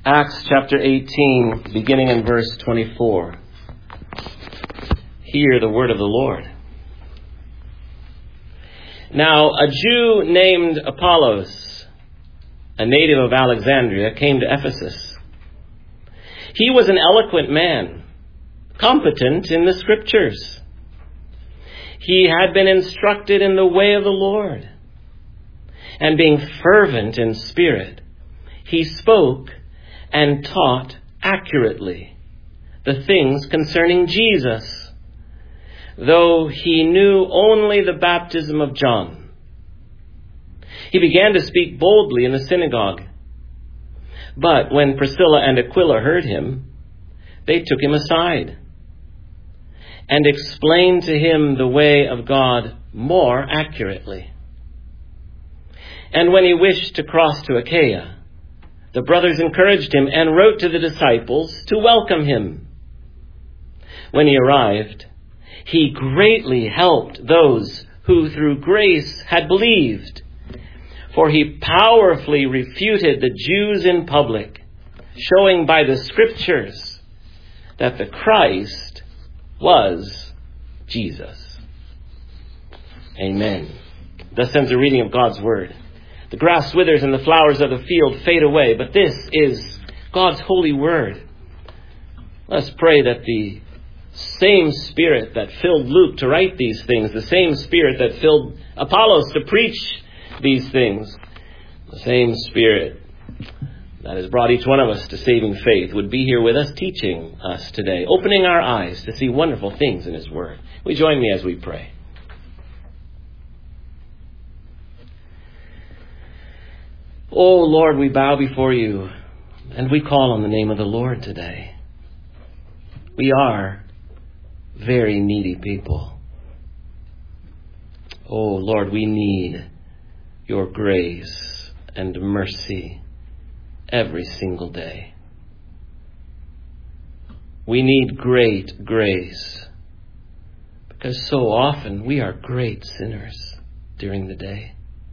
Acts chapter 18, beginning in verse 24. Hear the word of the Lord. Now, a Jew named Apollos, a native of Alexandria, came to Ephesus. He was an eloquent man, competent in the Scriptures. He had been instructed in the way of the Lord, and being fervent in spirit, he spoke and taught accurately the things concerning Jesus, though he knew only the baptism of John. He began to speak boldly in the synagogue. But when Priscilla and Aquila heard him, they took him aside and explained to him the way of God more accurately. And when he wished to cross to Achaia, the brothers encouraged him and wrote to the disciples to welcome him. When he arrived, he greatly helped those who through grace had believed, for he powerfully refuted the Jews in public, showing by the Scriptures that the Christ was Jesus. Amen. Thus ends the reading of God's Word. The grass withers and the flowers of the field fade away, but this is God's holy word. Let's pray that the same Spirit that filled Luke to write these things, the same Spirit that filled Apollos to preach these things, the same Spirit that has brought each one of us to saving faith would be here with us, teaching us today, opening our eyes to see wonderful things in His Word. Will you join me as we pray? Oh, Lord, we bow before you and we call on the name of the Lord today. We are very needy people. Oh, Lord, we need your grace and mercy every single day. We need great grace because so often we are great sinners during the day.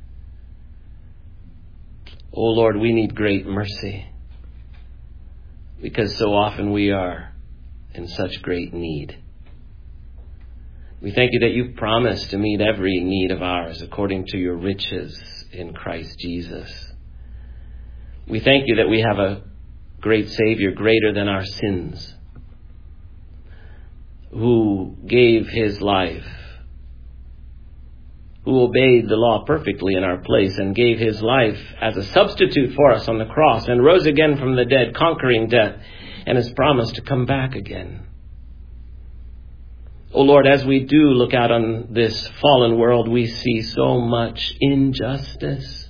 Oh Lord, we need great mercy because so often we are in such great need. We thank you that you promised to meet every need of ours according to your riches in Christ Jesus. We thank you that we have a great Savior greater than our sins, who gave his life, who obeyed the law perfectly in our place and gave his life as a substitute for us on the cross and rose again from the dead, conquering death, and has promised to come back again. Oh Lord, as we do look out on this fallen world, we see so much injustice.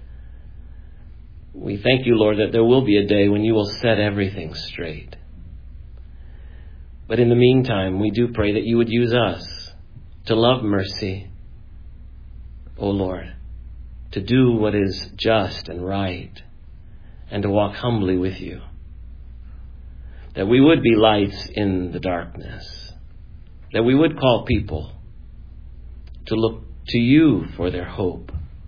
We thank you, Lord, that there will be a day when you will set everything straight. But in the meantime, we do pray that you would use us to love mercy, O Lord, to do what is just and right, and to walk humbly with you. That we would be lights in the darkness. That we would call people to look to you for their hope.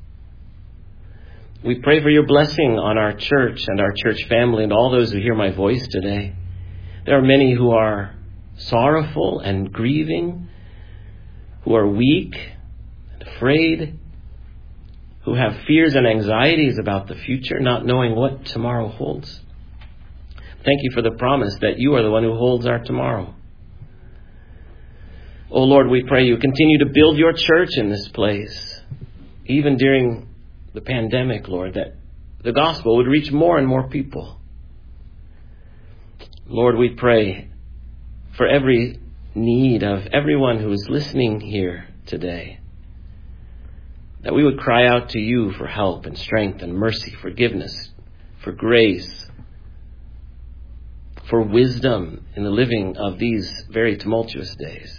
We pray for your blessing on our church and our church family and all those who hear my voice today. There are many who are sorrowful and grieving, who are weak and afraid, who have fears and anxieties about the future, not knowing what tomorrow holds. Thank you for the promise that you are the one who holds our tomorrow. Oh Lord, we pray you continue to build your church in this place, even during the pandemic, Lord, that the gospel would reach more and more people. Lord, we pray for every need of everyone who is listening here today, that we would cry out to you for help and strength and mercy, forgiveness, for grace, for wisdom in the living of these very tumultuous days.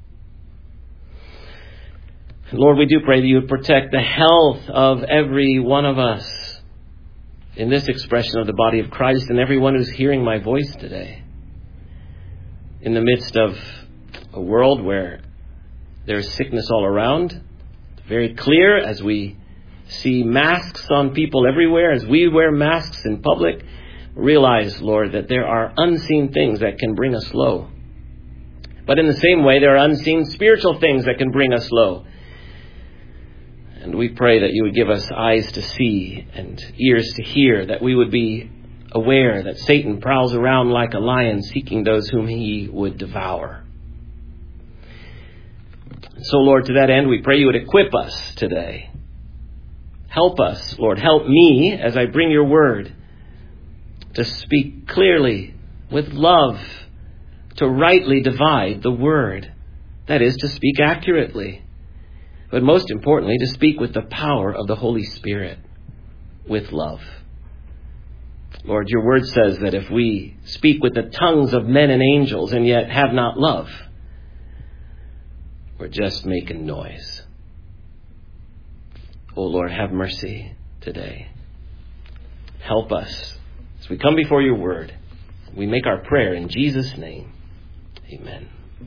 Lord, we do pray that you would protect the health of every one of us in this expression of the body of Christ and everyone who's hearing my voice today. In the midst of a world where there's sickness all around, very clear as we see masks on people everywhere, as we wear masks in public, realize, Lord, that there are unseen things that can bring us low. But in the same way, there are unseen spiritual things that can bring us low. And we pray that you would give us eyes to see and ears to hear, that we would be aware that Satan prowls around like a lion seeking those whom he would devour. So, Lord, to that end, we pray you would equip us today. Help us, Lord. Help me as I bring your word to speak clearly with love, to rightly divide the word. That is, to speak accurately. But most importantly, to speak with the power of the Holy Spirit, with love. Lord, your word says that if we speak with the tongues of men and angels and yet have not love, we're just making noise. Oh Lord, have mercy today. Help us as we come before your word. We make our prayer in Jesus' name. Amen.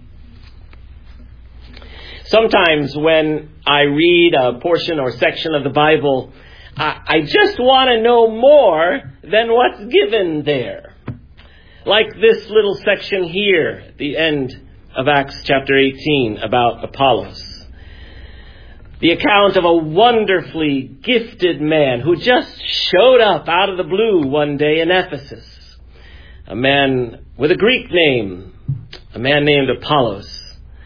Sometimes when I read a portion or section of the Bible, I just want to know more than what's given there. Like this little section here at the end of Acts chapter 18 about Apollos. The account of a wonderfully gifted man who just showed up out of the blue one day in Ephesus. A man with a Greek name, a man named Apollos.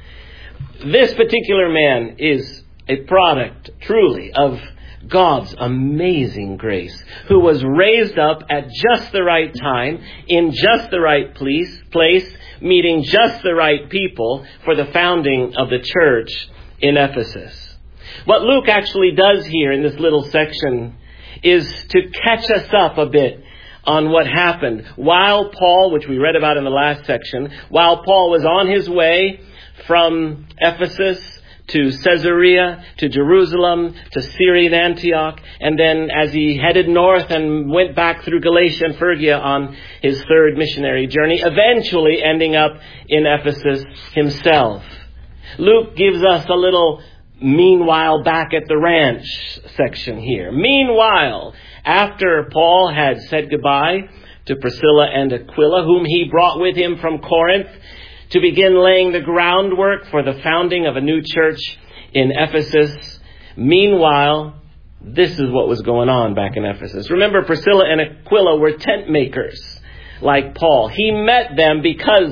This particular man is a product, truly, of God's amazing grace, who was raised up at just the right time, in just the right place, meeting just the right people for the founding of the church in Ephesus. What Luke actually does here in this little section is to catch us up a bit on what happened while Paul, which we read about in the last section, while Paul was on his way from Ephesus to Caesarea, to Jerusalem, to Syria and Antioch, and then as he headed north and went back through Galatia and Phrygia on his third missionary journey, eventually ending up in Ephesus himself. Luke gives us a little meanwhile back at the ranch section here. Meanwhile, after Paul had said goodbye to Priscilla and Aquila, whom he brought with him from Corinth, to begin laying the groundwork for the founding of a new church in Ephesus. Meanwhile, this is what was going on back in Ephesus. Remember, Priscilla and Aquila were tent makers like Paul. He met them because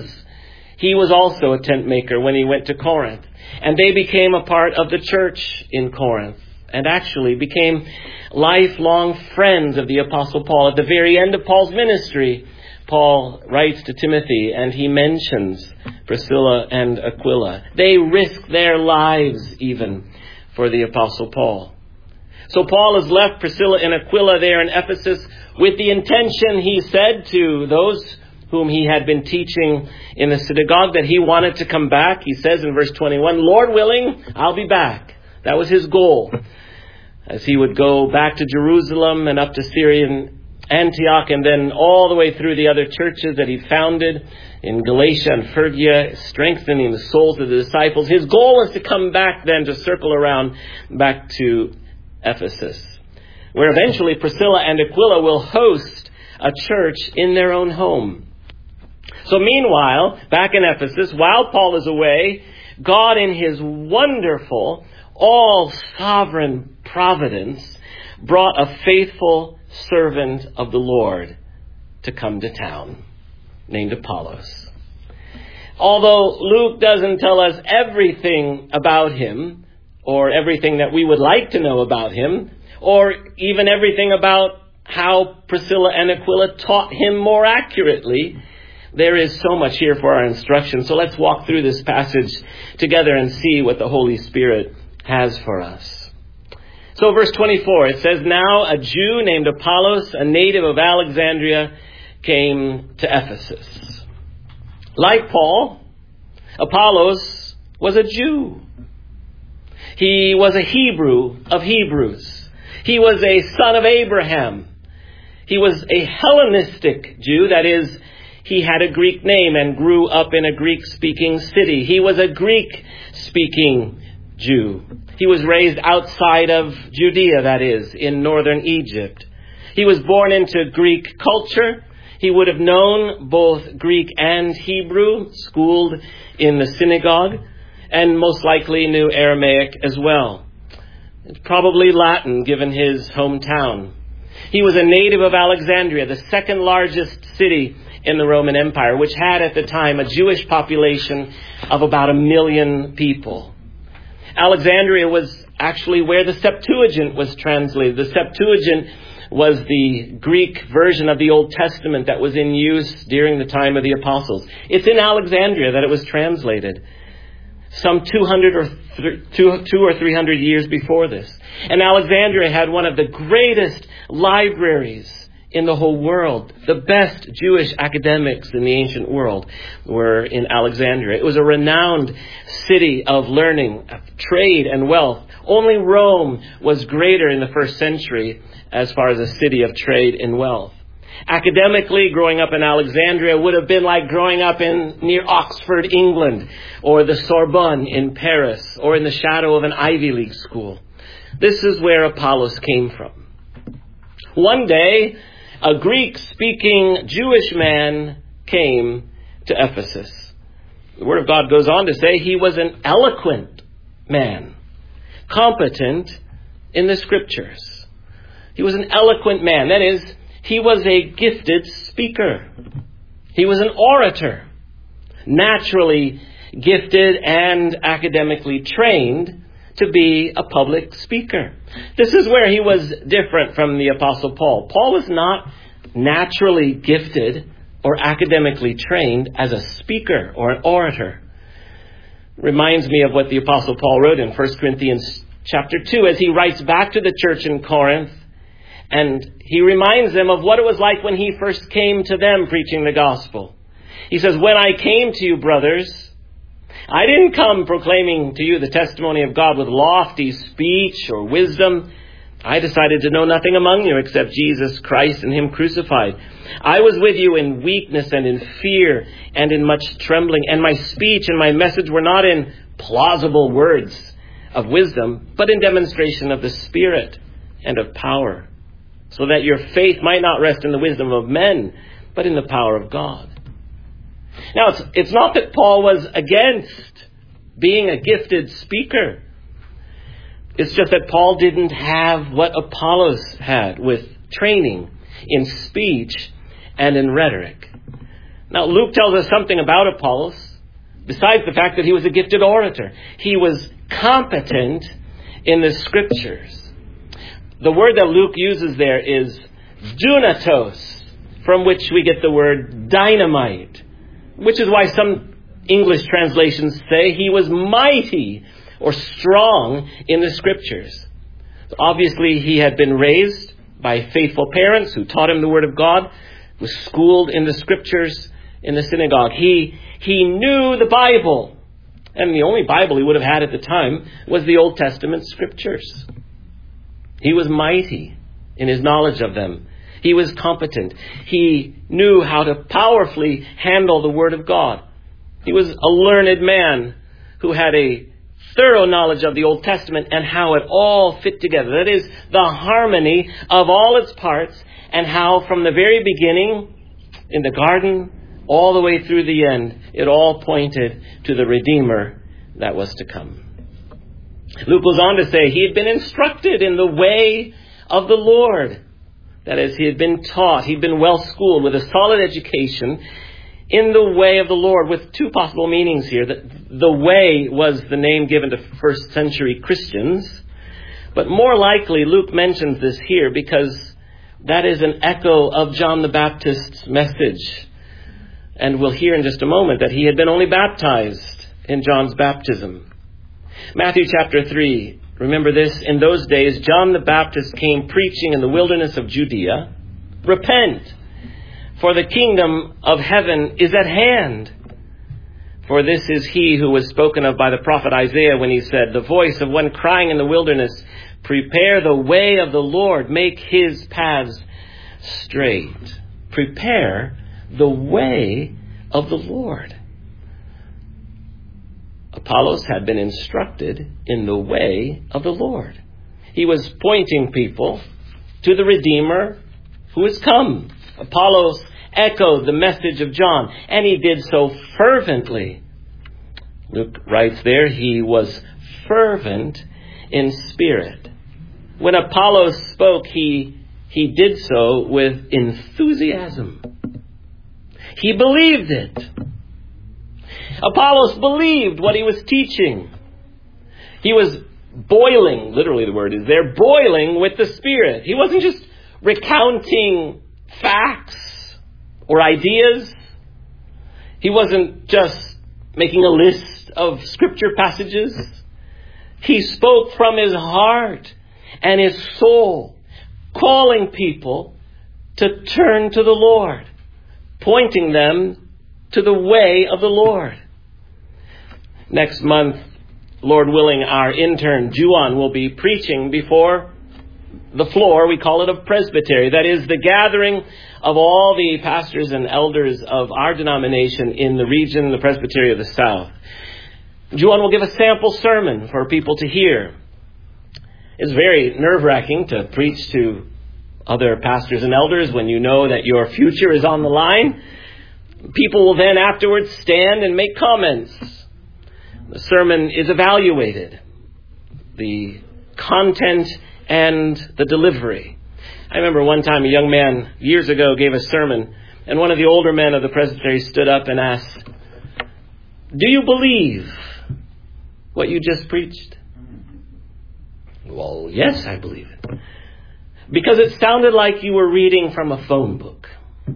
he was also a tent maker when he went to Corinth. And they became a part of the church in Corinth and actually became lifelong friends of the Apostle Paul. At the very end of Paul's ministry, Paul writes to Timothy and he mentions Priscilla and Aquila. They risked their lives even for the Apostle Paul. So Paul has left Priscilla and Aquila there in Ephesus with the intention, he said to those whom he had been teaching in the synagogue, that he wanted to come back. He says in verse 21, Lord willing, I'll be back. That was his goal. As he would go back to Jerusalem and up to Syria and Antioch, and then all the way through the other churches that he founded in Galatia and Phrygia, strengthening the souls of the disciples. His goal is to come back then, to circle around back to Ephesus, where eventually Priscilla and Aquila will host a church in their own home. So meanwhile, back in Ephesus, while Paul is away, God in his wonderful, all-sovereign providence brought a faithful servant of the Lord to come to town, named Apollos. Although Luke doesn't tell us everything about him, or everything that we would like to know about him, or even everything about how Priscilla and Aquila taught him more accurately, there is so much here for our instruction. So let's walk through this passage together and see what the Holy Spirit has for us. So verse 24, it says, Now a Jew named Apollos, a native of Alexandria, came to Ephesus. Like Paul, Apollos was a Jew. He was a Hebrew of Hebrews. He was a son of Abraham. He was a Hellenistic Jew, that is, he had a Greek name and grew up in a Greek-speaking city. He was a Greek-speaking Jew. He was raised outside of Judea, that is, in northern Egypt. He was born into Greek culture, He would have known both Greek and Hebrew, schooled in the synagogue, and most likely knew Aramaic as well. It's probably Latin, given his hometown. He was a native of Alexandria, the second largest city in the Roman Empire, which had at the time a Jewish population of about 1 million people. Alexandria was actually where the Septuagint was translated. The Septuagint was the Greek version of the Old Testament that was in use during the time of the apostles. It's in Alexandria that it was translated, some 200 or 300 years before this. And Alexandria had one of the greatest libraries in the whole world. The best Jewish academics in the ancient world were in Alexandria. It was a renowned city of learning, of trade and wealth. Only Rome was greater in the first century as far as a city of trade and wealth. Academically, growing up in Alexandria would have been like growing up near Oxford, England, or the Sorbonne in Paris, or in the shadow of an Ivy League school. This is where Apollos came from. One day, a Greek-speaking Jewish man came to Ephesus. The Word of God goes on to say he was an eloquent man, competent in the Scriptures. He was an eloquent man. That is, he was a gifted speaker. He was an orator, naturally gifted and academically trained to be a public speaker. This is where he was different from the Apostle Paul. Paul was not naturally gifted or academically trained as a speaker or an orator. Reminds me of what the Apostle Paul wrote in 1 Corinthians chapter 2 as he writes back to the church in Corinth, and he reminds them of what it was like when he first came to them preaching the gospel. He says, "When I came to you, brothers, I didn't come proclaiming to you the testimony of God with lofty speech or wisdom. I decided to know nothing among you except Jesus Christ and Him crucified. I was with you in weakness and in fear and in much trembling. And my speech and my message were not in plausible words of wisdom, but in demonstration of the Spirit and of power, so that your faith might not rest in the wisdom of men, but in the power of God." Now, it's not that Paul was against being a gifted speaker. It's just that Paul didn't have what Apollos had with training in speech and in rhetoric. Now, Luke tells us something about Apollos, besides the fact that he was a gifted orator. He was competent in the Scriptures. The word that Luke uses there is dunatos, from which we get the word dynamite, which is why some English translations say he was mighty or strong in the Scriptures. Obviously, he had been raised by faithful parents who taught him the Word of God, was schooled in the Scriptures in the synagogue. He knew the Bible, and the only Bible he would have had at the time was the Old Testament Scriptures. He was mighty in his knowledge of them. He was competent. He knew how to powerfully handle the Word of God. He was a learned man who had a thorough knowledge of the Old Testament and how it all fit together. That is, the harmony of all its parts, and how from the very beginning in the garden all the way through the end, it all pointed to the Redeemer that was to come. Luke goes on to say he had been instructed in the way of the Lord. That is, he had been taught, he'd been well schooled with a solid education in the way of the Lord, with two possible meanings here. The way was the name given to first century Christians, but more likely Luke mentions this here because that is an echo of John the Baptist's message. And we'll hear in just a moment that he had been only baptized in John's baptism. Matthew chapter 3. Remember this, in those days, John the Baptist came preaching in the wilderness of Judea, "Repent, for the kingdom of heaven is at hand. For this is he who was spoken of by the prophet Isaiah when he said, the voice of one crying in the wilderness, prepare the way of the Lord, make his paths straight." Prepare the way of the Lord. Apollos had been instructed in the way of the Lord. He was pointing people to the Redeemer who has come. Apollos echoed the message of John, and he did so fervently. Luke writes there, he was fervent in spirit. When Apollos spoke, he did so with enthusiasm. He believed it. Apollos believed what he was teaching. He was boiling, literally the word is there, boiling with the Spirit. He wasn't just recounting facts or ideas. He wasn't just making a list of scripture passages. He spoke from his heart and his soul, calling people to turn to the Lord, pointing them to the way of the Lord. Next month, Lord willing, our intern, Juan, will be preaching before the floor, we call it, of presbytery. That is the gathering of all the pastors and elders of our denomination in the region, the presbytery of the South. Juan will give a sample sermon for people to hear. It's very nerve-wracking to preach to other pastors and elders when you know that your future is on the line. People will then afterwards stand and make comments. The sermon is evaluated, the content and the delivery. I remember one time a young man years ago gave a sermon, and one of the older men of the presbytery stood up and asked, "Do you believe what you just preached?" "Well, yes, I believe it." "Because it sounded like you were reading from a phone book.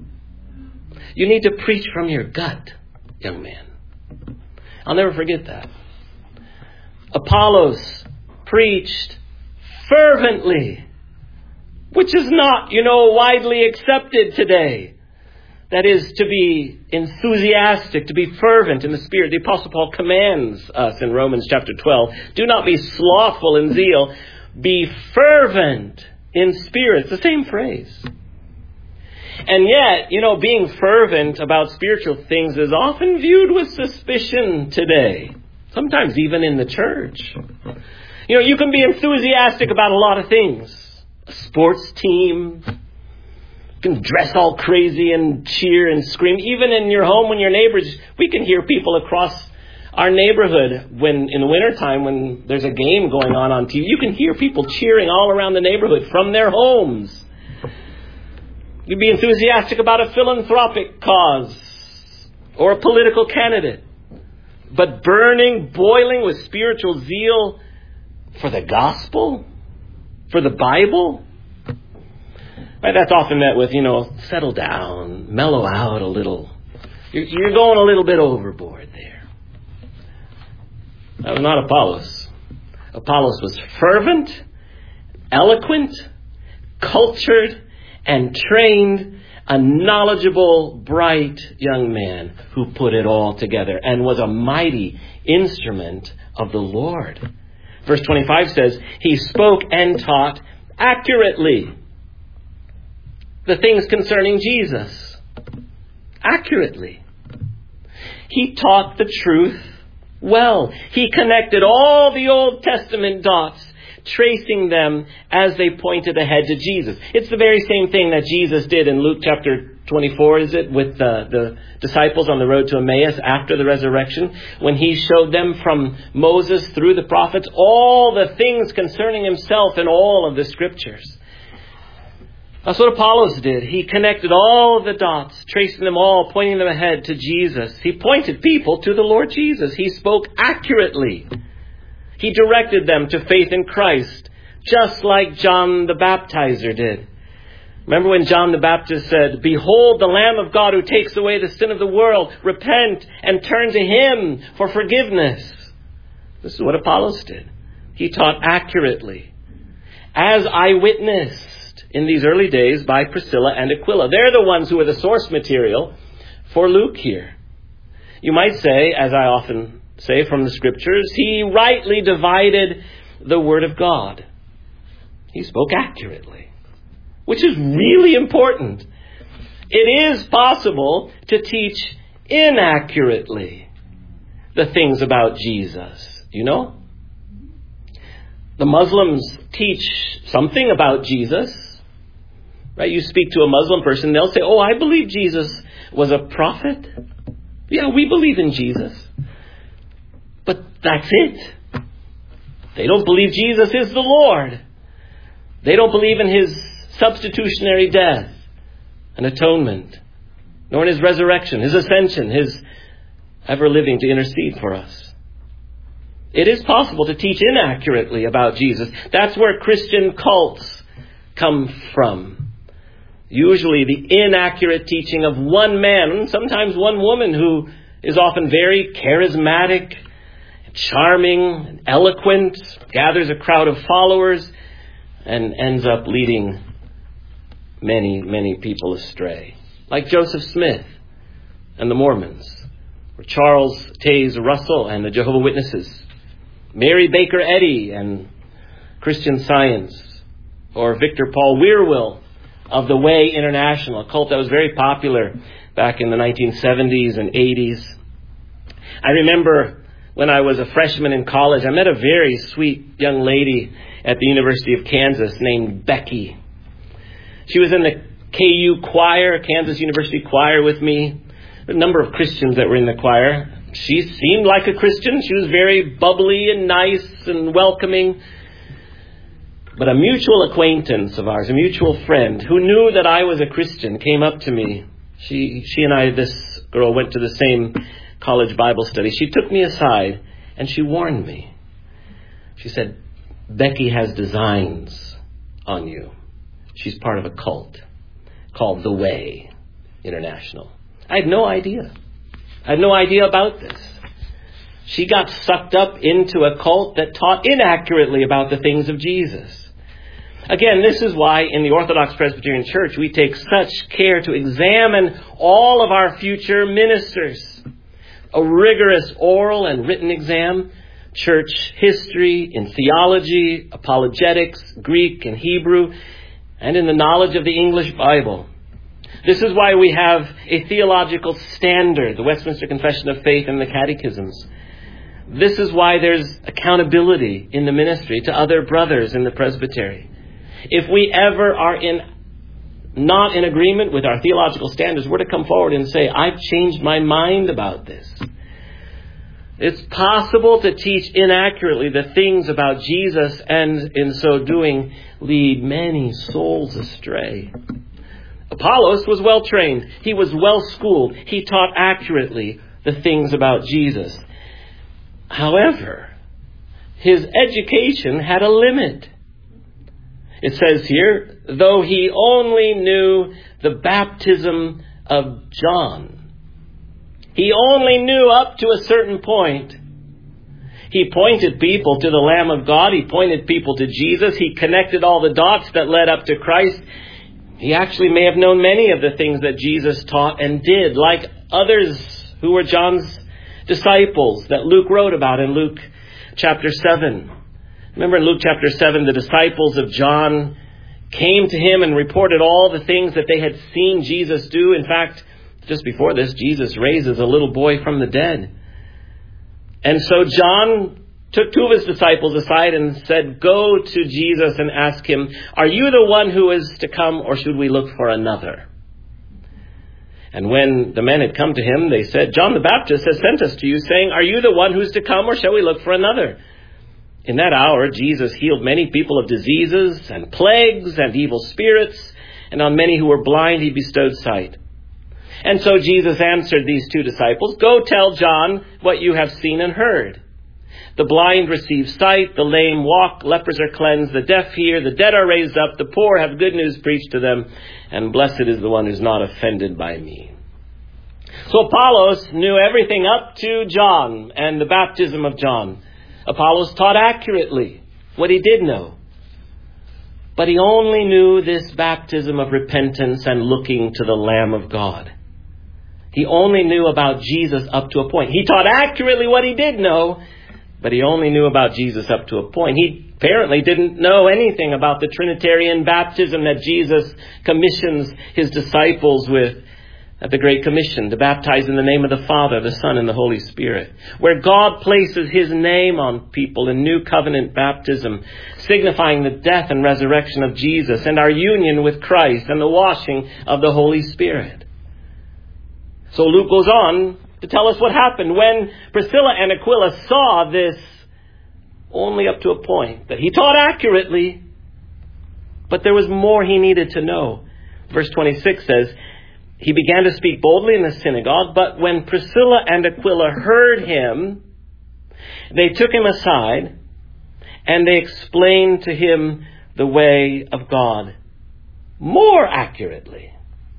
You need to preach from your gut, young man." I'll never forget that. Apollos preached fervently, which is not, widely accepted today. That is, to be enthusiastic, to be fervent in the Spirit. The Apostle Paul commands us in Romans chapter 12, do not be slothful in zeal, be fervent in spirit. It's the same phrase. And yet, being fervent about spiritual things is often viewed with suspicion today. Sometimes even in the church. You can be enthusiastic about a lot of things. A sports team. You can dress all crazy and cheer and scream. Even in your home when your neighbors, we can hear people across our neighborhood when in the wintertime when there's a game going on TV. You can hear people cheering all around the neighborhood from their homes. You'd be enthusiastic about a philanthropic cause or a political candidate. But boiling with spiritual zeal for the gospel, for the Bible, right? That's often met with, settle down, mellow out a little. You're going a little bit overboard there. That was not Apollos. Apollos was fervent, eloquent, cultured, and trained, a knowledgeable, bright young man who put it all together and was a mighty instrument of the Lord. Verse 25 says, he spoke and taught accurately the things concerning Jesus. Accurately. He taught the truth well. He connected all the Old Testament dots, tracing them as they pointed ahead to Jesus. It's the very same thing that Jesus did in Luke chapter 24, is it, with the disciples on the road to Emmaus after the resurrection, when he showed them from Moses through the prophets all the things concerning himself in all of the scriptures. That's what Apollos did. He connected all of the dots, tracing them all, pointing them ahead to Jesus. He pointed people to the Lord Jesus. He spoke accurately. He directed them to faith in Christ, just like John the Baptizer did. Remember when John the Baptist said, "Behold the Lamb of God who takes away the sin of the world. Repent and turn to him for forgiveness." This is what Apollos did. He taught accurately, as eyewitnessed in these early days by Priscilla and Aquila. They're the ones who are the source material for Luke here. You might say, as I often say from the scriptures, he rightly divided the word of God. He spoke accurately, which is really important. It is possible to teach inaccurately the things about Jesus. The Muslims teach something about Jesus. Right? You speak to a Muslim person, they'll say, oh, I believe Jesus was a prophet. Yeah, we believe in Jesus. But that's it. They don't believe Jesus is the Lord. They don't believe in His substitutionary death and atonement, nor in His resurrection, His ascension, His ever living to intercede for us. It is possible to teach inaccurately about Jesus. That's where Christian cults come from. Usually the inaccurate teaching of one man, sometimes one woman, who is often very charismatic, charming, eloquent, gathers a crowd of followers, and ends up leading many, many people astray. Like Joseph Smith and the Mormons, or Charles Taze Russell and the Jehovah's Witnesses, Mary Baker Eddy and Christian Science, or Victor Paul Wierwille of the Way International, a cult that was very popular back in the 1970s and 80s. I remember when I was a freshman in college, I met a very sweet young lady at the University of Kansas named Becky. She was in the KU choir, Kansas University choir with me. A number of Christians that were in the choir. She seemed like a Christian. She was very bubbly and nice and welcoming. But a mutual acquaintance of ours, a mutual friend who knew that I was a Christian, came up to me. She and I, this girl, went to the same college Bible study. She took me aside and she warned me. She said, Becky has designs on you. She's part of a cult called The Way International. I had no idea. I had no idea about this. She got sucked up into a cult that taught inaccurately about the things of Jesus. Again, this is why in the Orthodox Presbyterian Church we take such care to examine all of our future ministers. A rigorous oral and written exam, church history, in theology, apologetics, Greek and Hebrew, and in the knowledge of the English Bible. This is why we have a theological standard, the Westminster Confession of Faith and the Catechisms. This is why there's accountability in the ministry to other brothers in the presbytery. If we ever are not in agreement with our theological standards, we're to come forward and say, I've changed my mind about this. It's possible to teach inaccurately the things about Jesus and in so doing lead many souls astray. Apollos was well trained. He was well schooled. He taught accurately the things about Jesus. However, his education had a limit. It says here, though he only knew the baptism of John. He only knew up to a certain point. He pointed people to the Lamb of God. He pointed people to Jesus. He connected all the dots that led up to Christ. He actually may have known many of the things that Jesus taught and did, like others who were John's disciples that Luke wrote about in Luke chapter 7. Remember in Luke chapter 7, the disciples of John came to him and reported all the things that they had seen Jesus do. In fact, just before this, Jesus raises a little boy from the dead. And so John took two of his disciples aside and said, go to Jesus and ask him, are you the one who is to come, or should we look for another? And when the men had come to him, they said, John the Baptist has sent us to you, saying, are you the one who's to come, or shall we look for another? In that hour, Jesus healed many people of diseases and plagues and evil spirits, and on many who were blind he bestowed sight. And so Jesus answered these two disciples, go tell John what you have seen and heard. The blind receive sight, the lame walk, lepers are cleansed, the deaf hear, the dead are raised up, the poor have good news preached to them, and blessed is the one who's not offended by me. So Apollos knew everything up to John and the baptism of John. Apollos taught accurately what he did know. But he only knew this baptism of repentance and looking to the Lamb of God. He only knew about Jesus up to a point. He taught accurately what he did know, but he only knew about Jesus up to a point. He apparently didn't know anything about the Trinitarian baptism that Jesus commissions his disciples with at the Great Commission to baptize in the name of the Father, the Son, and the Holy Spirit, where God places his name on people in new covenant baptism, signifying the death and resurrection of Jesus and our union with Christ and the washing of the Holy Spirit. So Luke goes on to tell us what happened when Priscilla and Aquila saw this, only up to a point, that he taught accurately, but there was more he needed to know. Verse 26 says, he began to speak boldly in the synagogue, but when Priscilla and Aquila heard him, they took him aside and they explained to him the way of God more accurately.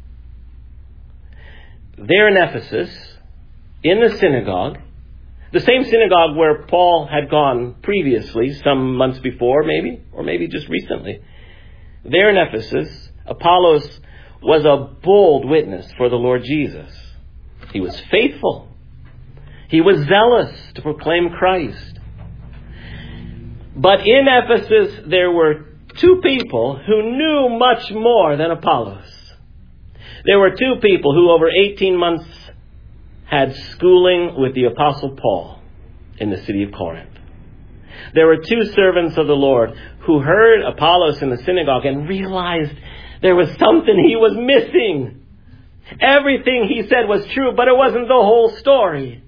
There in Ephesus, in the synagogue, the same synagogue where Paul had gone previously, some months before maybe, or maybe just recently. There in Ephesus, Apollos was a bold witness for the Lord Jesus. He was faithful. He was zealous to proclaim Christ. But in Ephesus, there were two people who knew much more than Apollos. There were two people who over 18 months had schooling with the Apostle Paul in the city of Corinth. There were two servants of the Lord who heard Apollos in the synagogue and realized there was something he was missing. Everything he said was true, but it wasn't the whole story.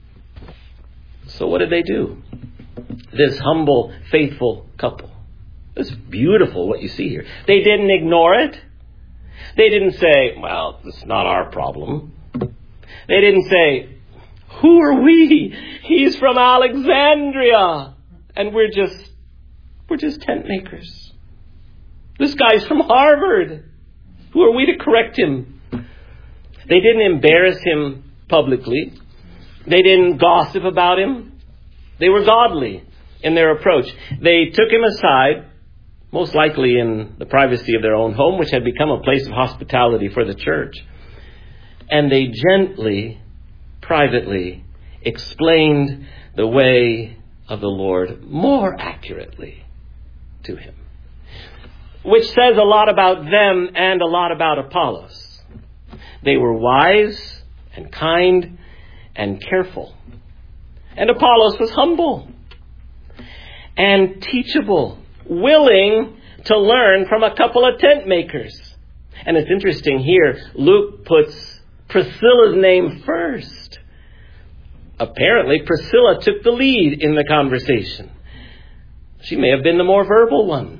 So what did they do? This humble, faithful couple. It's beautiful what you see here. They didn't ignore it. They didn't say, well, it's not our problem. They didn't say, who are we? He's from Alexandria. And we're just tent makers. This guy's from Harvard. Who are we to correct him? They didn't embarrass him publicly. They didn't gossip about him. They were godly in their approach. They took him aside, most likely in the privacy of their own home, which had become a place of hospitality for the church. And they gently, privately explained the way of the Lord more accurately to him. Which says a lot about them and a lot about Apollos. They were wise and kind and careful. And Apollos was humble and teachable, willing to learn from a couple of tent makers. And it's interesting here, Luke puts Priscilla's name first. Apparently, Priscilla took the lead in the conversation. She may have been the more verbal one.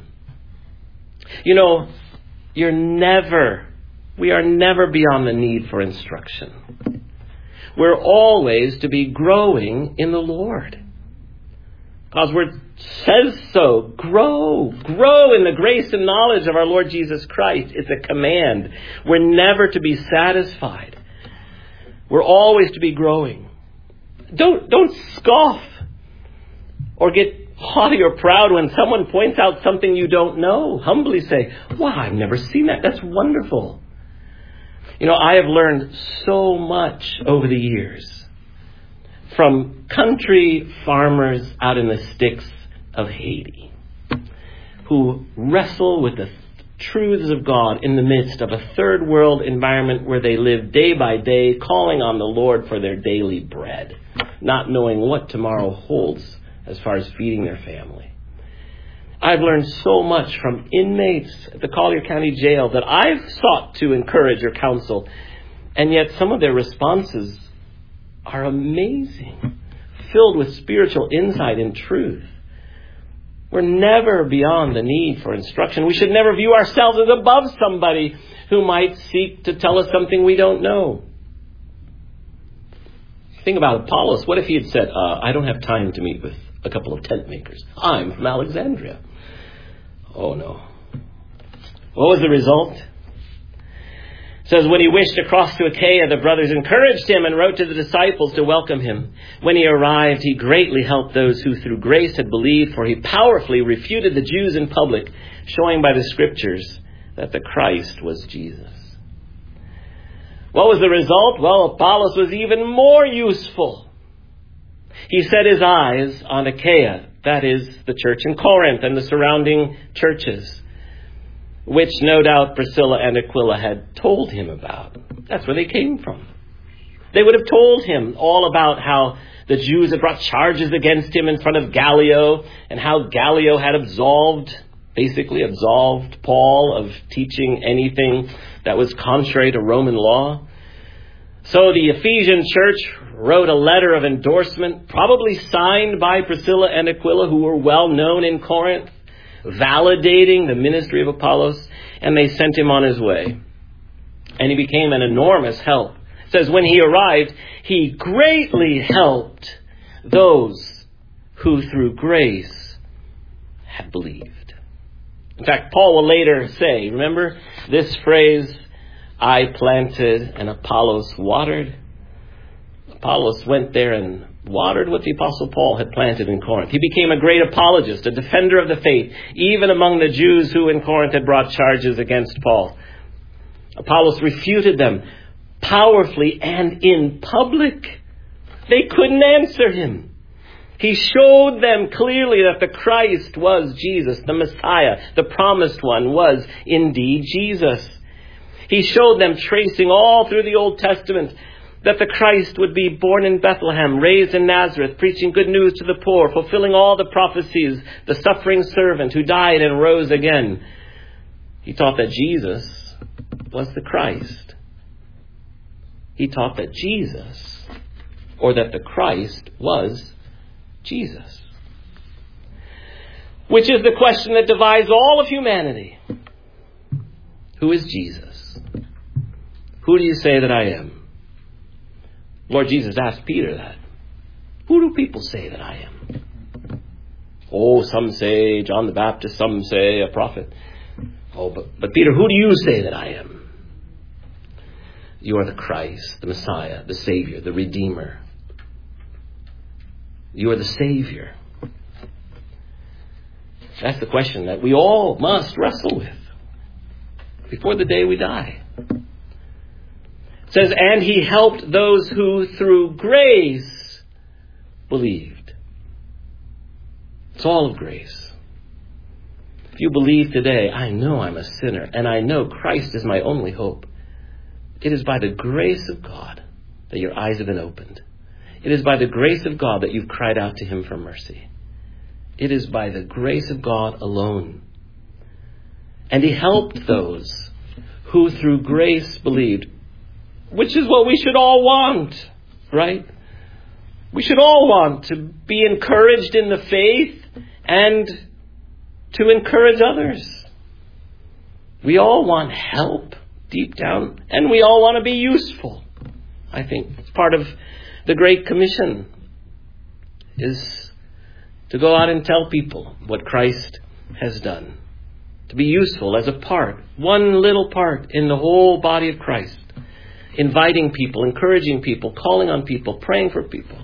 You know, we are never beyond the need for instruction. We're always to be growing in the Lord. God's Word says so. Grow in the grace and knowledge of our Lord Jesus Christ. It's a command. We're never to be satisfied. We're always to be growing. Don't scoff or get haughty or proud when someone points out something you don't know. Humbly say, wow, I've never seen that. That's wonderful. You know, I have learned so much over the years from country farmers out in the sticks of Haiti who wrestle with the truths of God in the midst of a third world environment where they live day by day, calling on the Lord for their daily bread, not knowing what tomorrow holds as far as feeding their family. I've learned so much from inmates at the Collier County Jail that I've sought to encourage or counsel, and yet some of their responses are amazing, filled with spiritual insight and truth. We're never beyond the need for instruction. We should never view ourselves as above somebody who might seek to tell us something we don't know. Think about Apollos. What if he had said, I don't have time to meet with a couple of tent makers. I'm from Alexandria. Oh no. What was the result? It says, when he wished to cross to Achaia, the brothers encouraged him and wrote to the disciples to welcome him. When he arrived, he greatly helped those who through grace had believed, for he powerfully refuted the Jews in public, showing by the scriptures that the Christ was Jesus. What was the result? Well, Apollos was even more useful. He set his eyes on Achaia, that is, the church in Corinth and the surrounding churches, which no doubt Priscilla and Aquila had told him about. That's where they came from. They would have told him all about how the Jews had brought charges against him in front of Gallio, and how Gallio had basically absolved Paul of teaching anything that was contrary to Roman law. So the Ephesian church wrote a letter of endorsement, probably signed by Priscilla and Aquila, who were well known in Corinth, validating the ministry of Apollos, and they sent him on his way. And he became an enormous help. It says when he arrived, he greatly helped those who through grace had believed. In fact, Paul will later say, remember this phrase, I planted and Apollos watered? Apollos went there and watered what the Apostle Paul had planted in Corinth. He became a great apologist, a defender of the faith, even among the Jews who in Corinth had brought charges against Paul. Apollos refuted them powerfully and in public. They couldn't answer him. He showed them clearly that the Christ was Jesus, the Messiah, the promised one was indeed Jesus. He showed them, tracing all through the Old Testament, that the Christ would be born in Bethlehem, raised in Nazareth, preaching good news to the poor, fulfilling all the prophecies, the suffering servant who died and rose again. He taught that Jesus was the Christ. He taught that Jesus, or that the Christ was Jesus. Which is the question that divides all of humanity. Who is Jesus? Who do you say that I am? Lord Jesus asked Peter that. Who do people say that I am? Oh, some say John the Baptist, some say a prophet. Oh, but Peter, who do you say that I am? You are the Christ, the Messiah, the Savior, the Redeemer. You are the Savior. That's the question that we all must wrestle with before the day we die. It says, and he helped those who through grace believed. It's all of grace. If you believe today, I know I'm a sinner, and I know Christ is my only hope. It is by the grace of God that your eyes have been opened. It is by the grace of God that you've cried out to him for mercy. It is by the grace of God alone. And he helped those who through grace believed, which is what we should all want, right? We should all want to be encouraged in the faith and to encourage others. We all want help deep down, and we all want to be useful. I think it's part of the Great Commission is to go out and tell people what Christ has done. To be useful as a part, one little part in the whole body of Christ. Inviting people, encouraging people, calling on people, praying for people.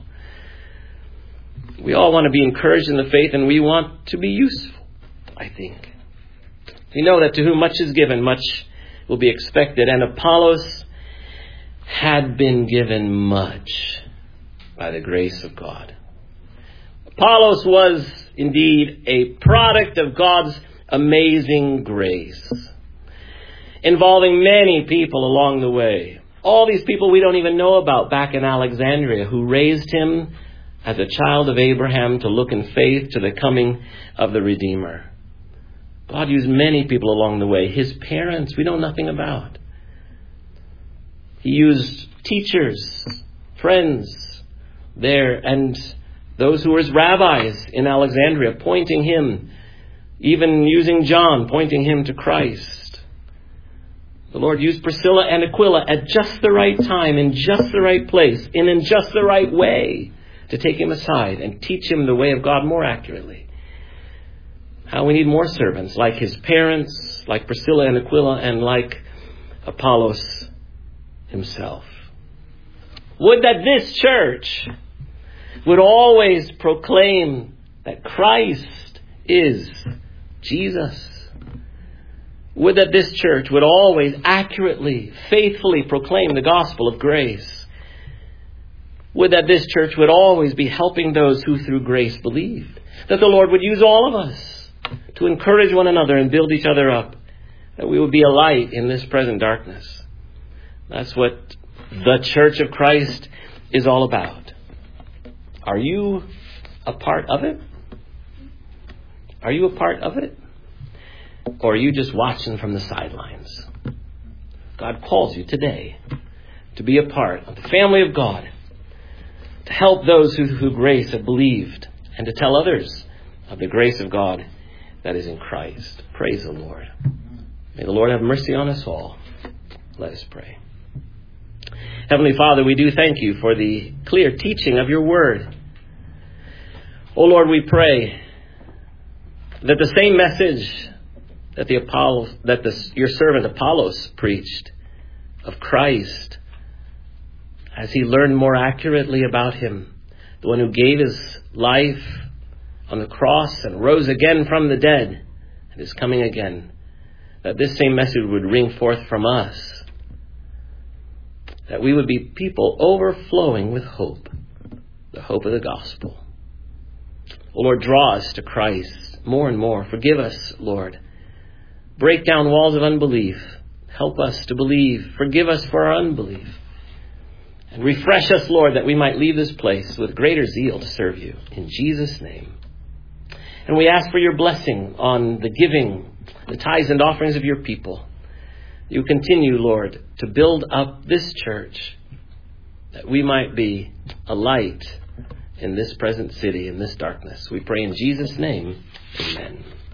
We all want to be encouraged in the faith, and we want to be useful, I think. We know that to whom much is given, much will be expected. And Apollos had been given much by the grace of God. Apollos was indeed a product of God's amazing grace, involving many people along the way. All these people we don't even know about back in Alexandria, who raised him as a child of Abraham to look in faith to the coming of the Redeemer. God used many people along the way. His parents, we know nothing about. He used teachers, friends there, and those who were his rabbis in Alexandria, pointing him, even using John, pointing him to Christ. The Lord used Priscilla and Aquila at just the right time, in just the right place, and in just the right way to take him aside and teach him the way of God more accurately. How we need more servants like his parents, like Priscilla and Aquila, and like Apollos himself. Would that this church would always proclaim that Christ is Jesus. Would that this church would always accurately, faithfully proclaim the gospel of grace. Would that this church would always be helping those who through grace believed. That the Lord would use all of us to encourage one another and build each other up. That we would be a light in this present darkness. That's what the Church of Christ is all about. Are you a part of it? Are you a part of it? Or are you just watching from the sidelines? God calls you today to be a part of the family of God, to help those who grace have believed, and to tell others of the grace of God that is in Christ. Praise the Lord. May the Lord have mercy on us all. Let us pray. Heavenly Father, we do thank you for the clear teaching of your word. O Lord, we pray that the same message that your servant Apollos preached of Christ, as he learned more accurately about him, the one who gave his life on the cross and rose again from the dead and is coming again, that this same message would ring forth from us, that we would be people overflowing with hope, the hope of the gospel. O Lord, draw us to Christ more and more. Forgive us, Lord. Break down walls of unbelief. Help us to believe. Forgive us for our unbelief. And refresh us, Lord, that we might leave this place with greater zeal to serve you. In Jesus' name. And we ask for your blessing on the giving, the tithes and offerings of your people. You continue, Lord, to build up this church, that we might be a light in this present city, in this darkness. We pray in Jesus' name. Amen.